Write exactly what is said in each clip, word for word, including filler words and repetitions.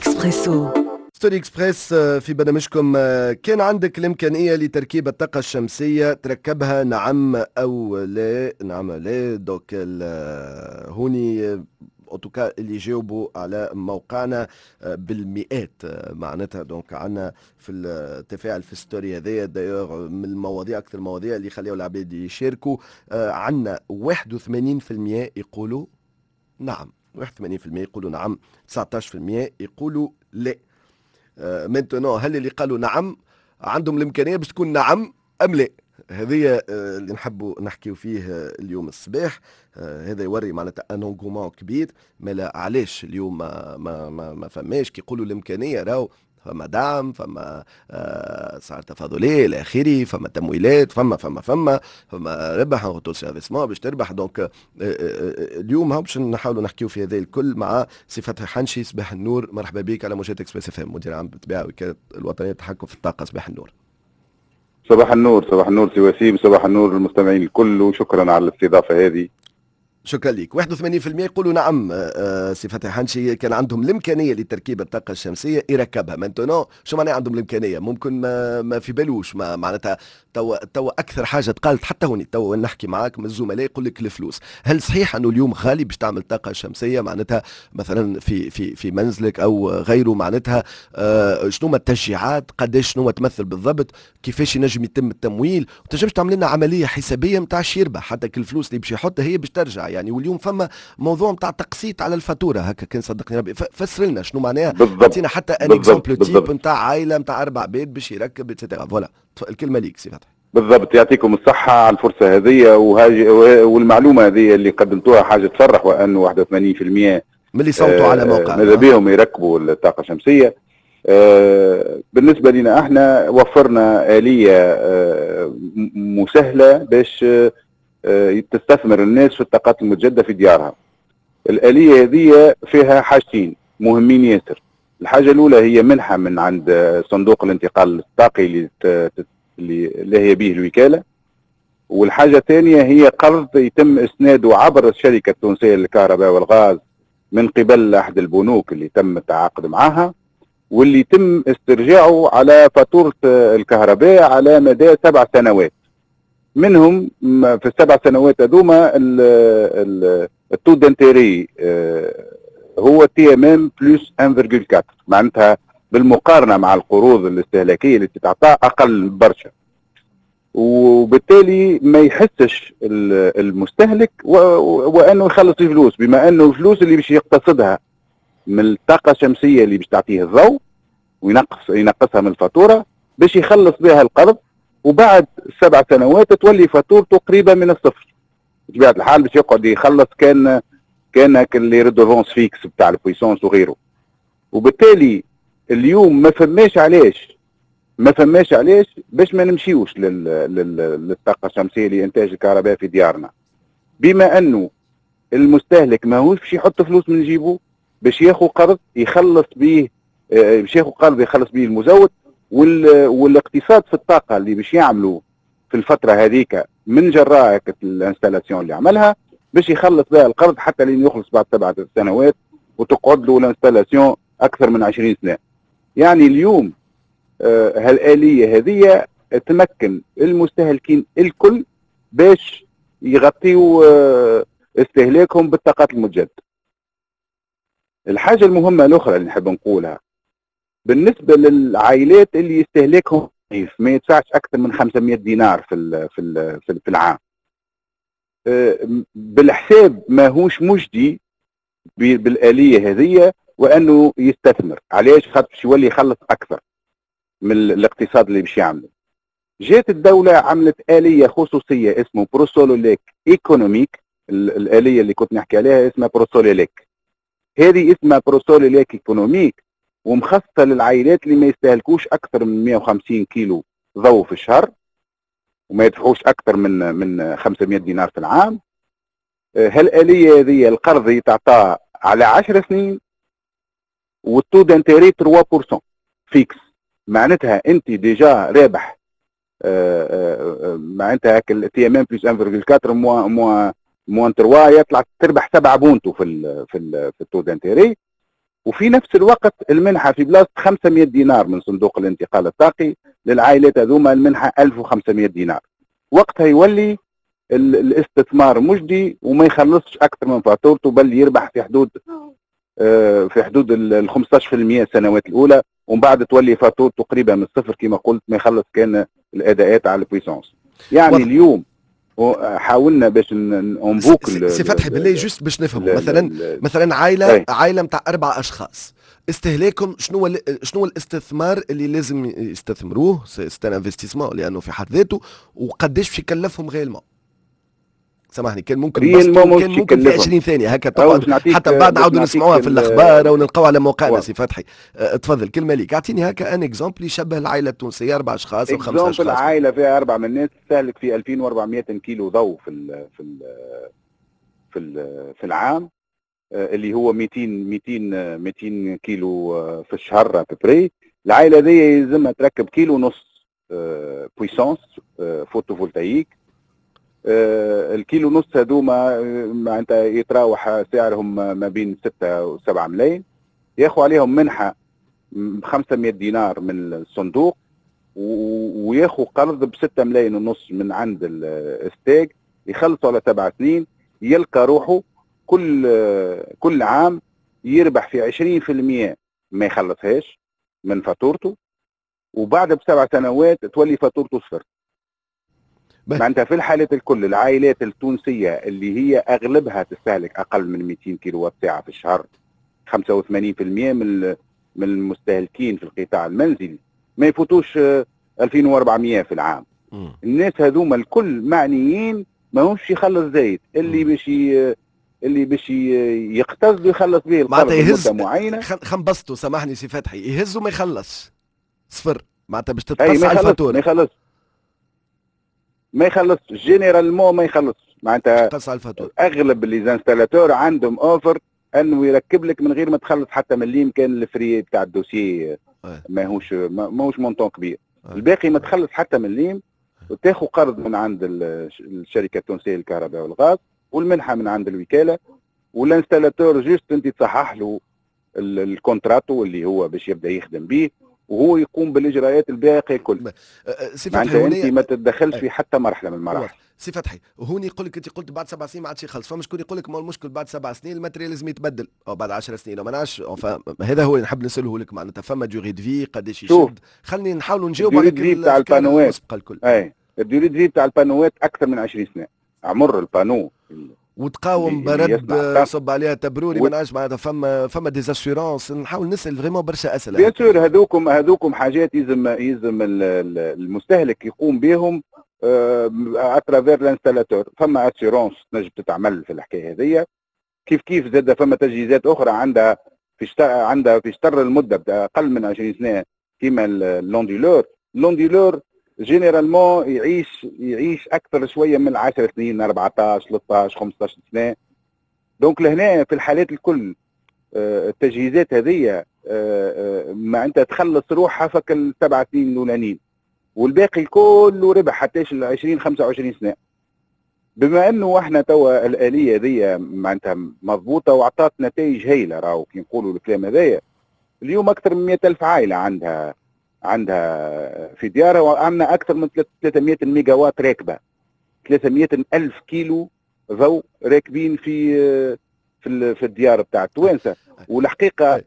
إكسبريسو. ستوري إكسبريس في برنامجكم. كان عندك الإمكانية لتركيب الطاقة الشمسية تركبها نعم أو لا؟ نعم أو لا. دوك هوني اوتوكا اللي جاوبوا على موقعنا بالمئات معناتها. دونك عندنا في التفاعل في الستوري هذايا دايوغ من المواضيع اكثر المواضيع اللي خليوا العباد يشاركوا. عندنا واحد وثمانين بالمئة يقولوا نعم، واحد وثمانين بالمئة يقولوا نعم، تسعة عشر بالمئة يقولوا لا. مانتونو هل اللي قالوا نعم عندهم الامكانيه باش تكون نعم ام لا؟ هذه اللي نحبوا نحكيو فيه اليوم الصباح. هذا يوري معناتها ان انغومون كبير. مالا علاش اليوم ما ما ما, ما فماش كي يقولوا الامكانيه؟ راهو فما دعم، فما آه سعر تفاضلي الى اخره، فما تمويلات، فما فما فما فما ربح اوتو سيرفيسمون باش تربح. دونك آه آه اليوم باش نحاولوا نحكيو في هذا الكل مع سي فتحي حنشي. صباح النور، مرحبا بك على موجات اكسبريس اف ام، مدير عام بالطبيعه وكاله الوطنيه للتحكم في الطاقه. صباح النور. صباح النور. صباح النور سي وسيم، صباح النور للمستمعين الكل، وشكرا على الاستضافه هذه. شكرا لك. واحد وثمانين بالمئة يقولوا نعم سي فتحي حنشي كان عندهم الامكانيه لتركيب الطاقه الشمسيه يركبها. مانتونو شو معناها عندهم الامكانيه؟ ممكن ما, ما في بالوش، ما معناتها توا توا اكثر حاجه تقالت حتى هوني توا نحكي معاك من الزملاء يقول لك الفلوس. هل صحيح انه اليوم غالي باش تعمل طاقه شمسيه معناتها مثلا في في في منزلك او غيره؟ معناتها آه شنو ما التشجيعات؟ قداش شنو تمثل بالضبط؟ كيفاش ينجم يتم التمويل؟ وتنجمش تعمل لنا عمليه حسابيه نتاع يربح حتى الفلوس اللي باش يحطها هي باش ترجع يعني. واليوم فما موضوع نتاع تقسيط على الفاتوره هكا كان صدقني ربي. فسر لنا شنو معناها، اعطينا حتى ان اكزامبل تيب نتاع عائله نتاع اربع بيت باش يركب اتسيتيرا. فوالا الكلمه ليك سي فتحي. بالضبط، يعطيكم الصحه على الفرصه هذه والمعلومه هذه اللي قدمتوها، حاجه تفرح. وانه واحد وثمانين بالمئة من اللي صوتوا على موقع ماذا بهم يركبوا الطاقه الشمسيه. آه بالنسبه لنا احنا وفرنا اليه آه مسهله باش آه تستثمر الناس في الطاقات المتجدده في ديارها. الآلية هذه فيها حاجتين مهمين ياسر. الحاجة الأولى هي منحة من عند صندوق الانتقال الطاقي اللي, اللي هي به الوكالة، والحاجة الثانية هي قرض يتم إسناده عبر الشركة التونسية للكهرباء والغاز من قبل أحد البنوك اللي تم التعاقد معها، واللي يتم استرجاعه على فاتورة الكهرباء على مدى سبع سنوات. منهم في السبع سنوات هذوما التو دانتيري هو تي ام ام بلس واحد فاصلة أربعة، معناتها بالمقارنه مع القروض الاستهلاكيه اللي تتعطى اقل برشا، وبالتالي ما يحسش المستهلك وانه يخلص فلوس، بما انه الفلوس اللي باش يقتصدها من الطاقه الشمسيه اللي باش تعطيه الضوء وينقص ينقصها من الفاتوره باش يخلص بها القرض، وبعد سبع سنوات تولي فاتورته قريبه من الصفر. بطبيعه الحال باش يقعد يخلص كان كان اللي ريدوفونس فيكس بتاع البويسونس وغيره. وبالتالي اليوم ما فماش علاش ما فماش علاش باش ما نمشيوش لل... لل... للطاقه الشمسيه لانتاج الكهرباء في ديارنا، بما انه المستهلك ماهوش باش يحط فلوس من جيبه، باش ياخذ قرض يخلص به باش ياخذ قرض يخلص به المزود. وال... والاقتصاد في الطاقه اللي باش يعملوا في الفتره هذيك من جراء الانستالاسيون اللي عملها باش يخلص بها القرض حتى لين يخلص بعد سبعة سنوات وتقعد له الانستالاسيون اكثر من عشرين سنه. يعني اليوم آه هالآلية هذه تمكن المستهلكين الكل باش يغطيوا آه استهلاكهم بالطاقات المتجددة. الحاجة المهمة الأخرى اللي نحب نقولها بالنسبة للعائلات اللي يستهلكهم ما يدفعش أكثر من خمسمائة دينار في ال في ال في العام، بالحساب ماهوش مجدي بالآلية هذه وأنه يستثمر. علاش؟ خاطر باش يولي يخلص أكثر من الاقتصاد اللي باش يعمله. جات الدولة عملت آلية خصوصية اسمه بروسولوليك ايكونوميك. الآلية اللي كنت نحكي عليها اسمها بروسولوليك، هذه اسمها بروسولوليك ايكونوميك، ومخصصة للعائلات اللي ما يستهلكوش أكثر من مئة وخمسين كيلو ضوء في الشهر وما يدفعوش أكثر من من خمسمائة دينار في العام. هالآلية هذه القرض يتعطى على عشر سنين والتو دانتيري ثلاثة بالمئة فيكس، معناتها أنت ديجا رابح معناتها هاك التي ام ام بلس واحد فاصلة أربعة موا موا موان ثلاثة يطلع تربح سبعة بونتو في ال في ال في التو دانتيري. وفي نفس الوقت المنحه في بلاصه خمسمائة دينار من صندوق الانتقال الطاقي للعائلات هذوما، المنحه ألف وخمسمائة دينار. وقتها يولي الاستثمار مجدي وما يخلصش اكثر من فاتورته، بل يربح في حدود آه في حدود ال خمسة عشر بالمئة السنوات الاولى، ومن بعد تولي فاتورته قريبه من الصفر كما قلت، ما يخلص كان الاداءات على البويسونس. يعني وضع. اليوم حاولنا باش نبوك سي فتحي بالله جست باش نفهموا مثلا مثلا عائله ايه. عائله نتاع اربع اشخاص، استهلاكهم شنو شنو الاستثمار اللي لازم يستثمروه، ستان انفستيسمون لانه في حد ذاته، وقداش باش يكلفهم غيلمون؟ سامحني كان ممكن كان ممكن في عشرين ثانيه هكا تقعد حتى بعد نعاودوا نسمعوها في الاخبار او نلقاوها على موقعنا. سي فتحي أه تفضل كلمه ليك، اعطيني هكا ان اكزومبل يشبه العائله التونسيه اربع اشخاص او خمسه اشخاص. العائله فيها اربع من الناس تستهلك في ألفين وأربعمائة كيلو ضوء في ال في ال في ال في العام، اللي هو مئتين مئتين مئتين كيلو في الشهر ابري. العائله دي يلزمها تركب كيلو ونص بويسونس فوتوفولتايك. آه الكيلو نص هذوما معناتها يتراوح سعرهم ما بين ستة وسبعة ملايين، ياخذوا عليهم منحة خمسمائة دينار من الصندوق، وياخذوا قرض بستة ملايين ونص من عند الاستاج، يخلصوا على سبع سنين. يلقى روحه كل كل عام يربح في عشرين بالمئة ما يخلصهاش من فاتورته، وبعد بسبع سنوات تولي فاتورته صفر. معناتها في الحالات الكل العائلات التونسية اللي هي أغلبها تستهلك أقل من مئتين كيلو وات ساعة في الشهر، خمسة وثمانين بالمئة من من المستهلكين في القطاع المنزلي ما يفوتوش ألفين وأربعمائة في العام. م. الناس هذوما الكل معنيين ما همش يخلص زايد، اللي باش اللي باش يقترض ويخلص به القرض لمدة معينة. خنبسطوا سامحني سي فتحي، يهز وما يخلص صفر، معناتها باش تتقص على الفاتورة. ما يخلص ما يخلص جينيرالمون ما يخلص، معناتها اغلب لي زانستالاتور عندهم اوفر انه يركب لك من غير ما تخلص حتى مليم، كان الفري بتاع الدوسي ماهوش ماهوش مونطون كبير. الباقي ما تخلص حتى مليم، وتاخذ قرض من عند الشركه التونسيه للكهرباء والغاز، والمنحه من عند الوكاله، والانستالاتور جوست انت تصحح له الكونتراتو اللي هو باش يبدا يخدم به، وهو يقوم بالاجراءات الباقيه كل. سي فتحي انت ما تتدخلش في حتى مرحله من المراحل. سي فتحي هوني يقول لك، انت قلت بعد سبع سنين ما عادش يخلص، فما شكون يقول لك ما المشكل بعد سبع سنين الماتريال لازم يتبدل، او بعد عشر سنين او ما نعرفش. هذا هو اللي نحب نساله لك، معناتها فما ديوري دو في قداش يشد. خليني نحاولوا نجاوب على الديوري البانوات الكل. اي الديوري دو في تاع البانوات اكثر من عشرين سنه، عمر البانو وتقاوم برد صب عليها تبروري و... ما نعرفش معناتها فما فما ديزاسيورونس. نحاول نسال فريمون برشا اسئله. بيان سور هذوكم هذوكم حاجات يلزم يلزم المستهلك يقوم بهم اترافير الانستالاتور. فما اسيورونس تنجم تتعمل في الحكايه هذيا، كيف كيف زاد فما تجهيزات اخرى عندها في شتر عندها في شطر المده اقل من عشرين سنه، كيما اللونديلور. اللونديلور جينيرالمون يعيش يعيش اكثر شويه من عشر سنين، أربعطاش ثلاثطاش خمسطاش سنه. دونك لهنا في الحالات الكل التجهيزات هذه ما انت تخلص روحها فك السبع سنين الاولانيين، والباقي كله ربح حتى ال عشرين خمسة وعشرين سنه. بما انه احنا توا الاليه هذه معناتها مضبوطه وعطات نتائج هايله، راهو كي نقولوا الكلام هذايا اليوم اكثر من مئة ألف عائله عندها عندها في ديارها، وعندنا اكثر من ثلاثمائة ميجا وات راكبه، ثلاثمائة ألف كيلو ضوء راكبين في في في الديار بتاع التوانسه. والحقيقه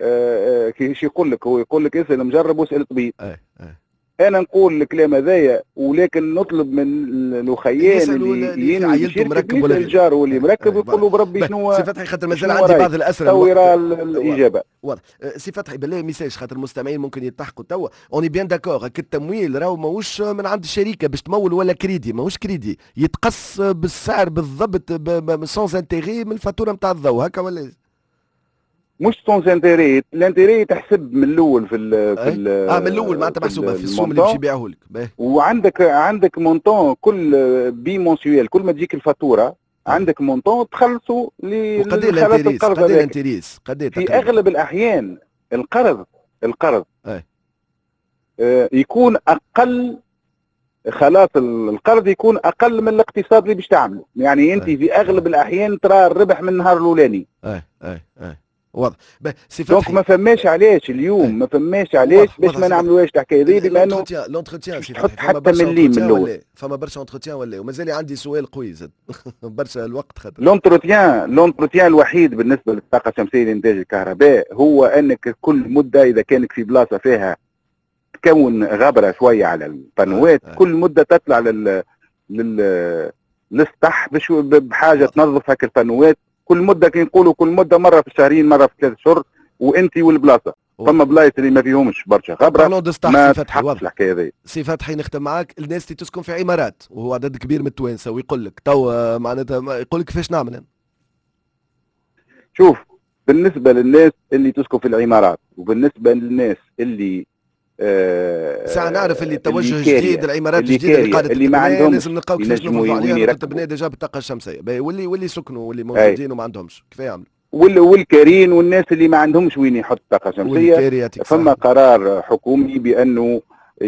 كيش يقول لك، هو يقول لك اسال مجرب واسال طبيب. انا نقول الكلام هذايا، ولكن نطلب من الاخيان اللي ينشر مركب ولا الجار واللي مركب يقولوا بربي شنو. سي فتحي خاطر مازال عندي بعض الاسئله تو يرى الاجابه. واضح. سي فتحي بالله ميساج خاطر المستمعين ممكن يلتحقوا توا. اوني بيان داكور، التمويل راهو ماهوش من عند الشركه باش تمول ولا كريدي، ماهوش كريدي يتقص بالسعر بالضبط سونز انتيغي من الفاتوره نتاع الضوء، هكا ولا مش سونز انتيري؟ الانتيري تحسب من الاول في ال في ال اه من الاول معناتها محسوبه في السوم اللي باش يبيعوه لك. وعندك عندك مونطون كل بي مونسيوال، كل ما تجيك الفاتوره عندك مونطون تخلصوا لخلاص القرض. قد ايه الانتيريس؟ قد ايه في اغلب الاحيان القرض القرض آه يكون اقل، خلاص القرض يكون اقل من الاقتصاد اللي باش تعمله. يعني انت آه. في اغلب الاحيان ترى الربح من النهار الاولاني. اه اه اه واضح. سي دونك فتحي، ما فماش علاش اليوم، ما فماش علاش باش ما نعملوهاش الحكايه هذه، بما انه لونتروتيان سي تحط فتحي فما حتى برشا مليم من انتروتيان الاول. ولا فما برشا انتروتيان ولا ومازال عندي سؤال قوي زاد برشا الوقت خاطر لونتروتيان لونتروتيان الوحيد بالنسبه للطاقه الشمسيه لانتاج الكهرباء هو انك كل مده اذا كانك في بلاصه فيها تكون غبره شويه على القنوات، آه. آه. كل مده تطلع لل لل للسطح باش بحاجه تنظف هكا القنوات، كل مده كي نقولوا كل مده مره في الشهرين مره في ثلاث شهور، وانت والبلاصه فما بلايص اللي ما فيهمش برشا غبره ما تحقش الحكايه هذه. سي فتحي نختم معاك، الناس اللي تسكن في عمارات وهو عدد كبير من التوانسه ويقول لك توا معناتها يقول لك كيفاش نعمل انا؟ شوف، بالنسبه للناس اللي تسكن في العمارات وبالنسبه للناس اللي آه ساعة نعرف اللي التوجه جديد، العمارات الجديده اللي قاعده اللي ما عندهمش لازم نلقاو كيفاش نفضوا عليها تبني ديجا بالطاقه الشمسيه، واللي واللي سكنوا واللي موجودين وما عندهمش كيف يعملوا؟ والكارين والناس اللي ما عندهمش وين يحط طاقه شمسيه، فما قرار حكومي بانه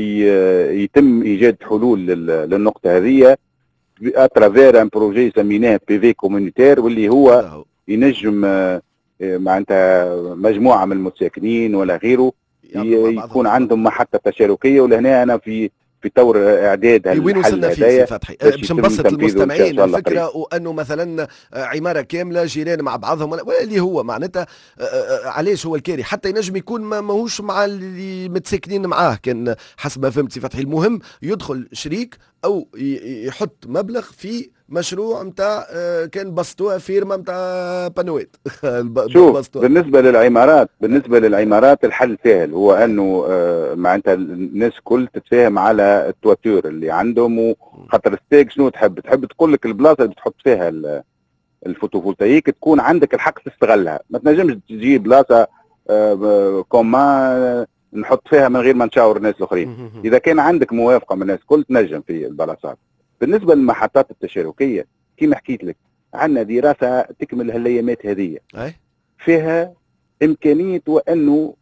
يتم ايجاد حلول للنقطه هذه اترافير ان بروجي سميناه بي في كومونيتير، واللي هو ينجم معناتها مجموعه من المساكنين ولا غيره يكون عندهم محطه تشاركيه. ولهنا انا في في طور اعداد هالحل. وين وصلنا فيه سي فتحي؟ باش نبسط المستمعين الفكره، وانه مثلا عماره كامله جيران مع بعضهم ولا اللي هو معناتها علاش هو الكاري حتى ينجم يكون ما ماهوش مع اللي متساكنين معاه، كان حسب ما فهمت سي فتحي المهم يدخل شريك او يحط مبلغ في مشروع نتاع كان بسطوها فيرما نتاع بانوات. شوف، بالنسبه للعمارات بالنسبه للعمارات الحل سهل، هو انه معناتها الناس الكل تتفاهم على التواتور اللي عندهم، وخاطر ستيك شنو تحب تحب تقول لك البلاصه اللي تحط فيها الفوتوفولتايك تكون عندك الحق تستغلها، ما تنجمش تجي بلاصه كوما نحط فيها من غير ما نشاور الناس الاخرين. اذا كان عندك موافقه من الناس الكل تنجم في البلاصات. بالنسبه للمحطات التشاركيه كما حكيت لك عندنا دراسه تكمل هالايامات هذه فيها امكانيه وانه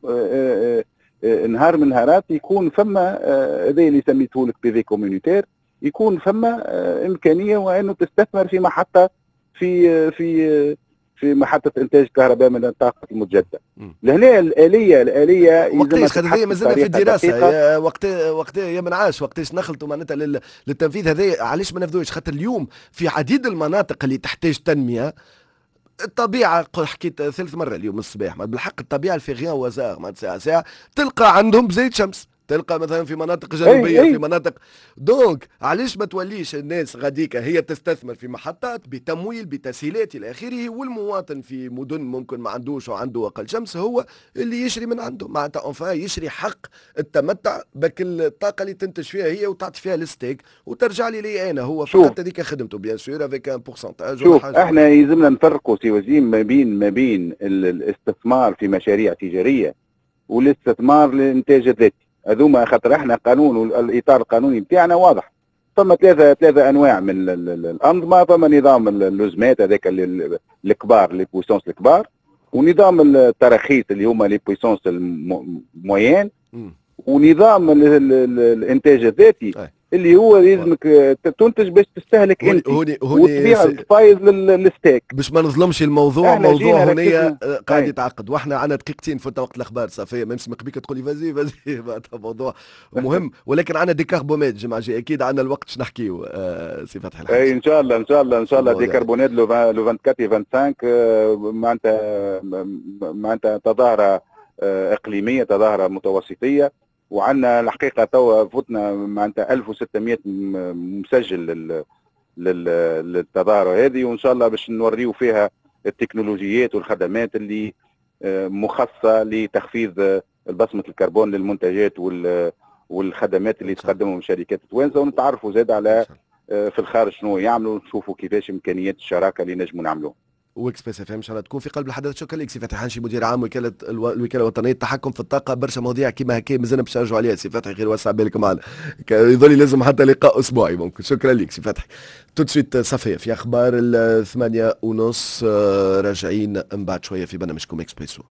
نهار من نهارات يكون فما هذا اللي سميته لك بي في كومونيتير، يكون فما امكانيه وانه تستثمر في محطه في في في محطه انتاج كهرباء من الطاقه المتجدده. لهنا الاليه الاليه وقتاش هذه مازلنا في الدراسه وقت وقت يا منعاش وقتاش نخلطوا معناتها للتنفيذ هذا. علاش ما نفذوش؟ خاطر اليوم في عديد المناطق اللي تحتاج تنميه الطبيعه، حكيت ثالث مره اليوم الصباح بالحق الطبيعه الفيغيان وزار ما ساعه ساعه تلقى عندهم زيت شمس، تلقى مثلا في مناطق جنوبيه في مناطق. دونك علاش ما توليش الناس غاديكا هي تستثمر في محطات بتمويل بتسهيلات الى اخره، والمواطن في مدن ممكن ما عندوش وعنده اقل شمس هو اللي يشري من عنده معناتها اونفا يشري حق التمتع بك الطاقه اللي تنتج فيها هي وتعطي فيها الستيك وترجع لي لي انا هو فقط هذيك خدمته بيان سور افيك ان بورسنتاج. شوف احنا يلزمنا نفرقوا سي وزيم ما بين ما بين الاستثمار في مشاريع تجاريه والاستثمار للانتاج الذاتي، هذوما خاطر احنا قانون والاطار القانوني بتاعنا واضح. ثم ثلاثه ثلاثه انواع من الانظمه، ثم نظام اللزمات هذاك الكبار لي بويسونس الكبار، ونظام التراخيص اللي هما لي بويسونس الموين، ونظام الانتاج الذاتي اللي هو لازمك تنتج باش تستهلك انت وتبيع الفايز للستيك. باش ما نظلمش الموضوع، موضوع هنا قاعد يتعقد واحنا عندنا دقيقتين فوت وقت الاخبار صافيه، ما نسمح بك تقول لي فازي فازي موضوع مهم ولكن عندنا ديكربونات الجمعه الجايه اكيد عندنا الوقت باش نحكيو آه سي فتحي الحاج. اي ان شاء الله ان شاء الله ان شاء الله ديكربونات لو أربعة وعشرين خمسة معناتها معناتها تظاهره اقليميه تظاهره متوسطيه، وعندنا الحقيقه توا فتنا معناتها ألف وستمائة مسجل لل للتظاهره هذه، وان شاء الله باش نوريو فيها التكنولوجيات والخدمات اللي مخصصه لتخفيض البصمه الكربون للمنتجات والخدمات اللي تقدمهم الشركات التوانسه، ونتعرفوا زاد على في الخارج شنو يعملوا، ونشوفوا كيفاش امكانيات الشراكه اللي نجموا نعملوها. واكسبريس اف ام ان شاء الله تكون في قلب الحدث. شكرا لك سي فتحي حنشي مدير عام وكاله الوكاله الوطنيه للتحكم في الطاقه. برشا مواضيع كيما هكا مازلنا باش نرجعوا عليها سي فتحي، غير وسع بالك معنا يظل لازم حتى لقاء اسبوعي ممكن. شكرا لك سي فتحي. تو سويت صفيه في اخبار الثمانيه ونص راجعين من بعد شويه في برنامجكم اكسبريسو.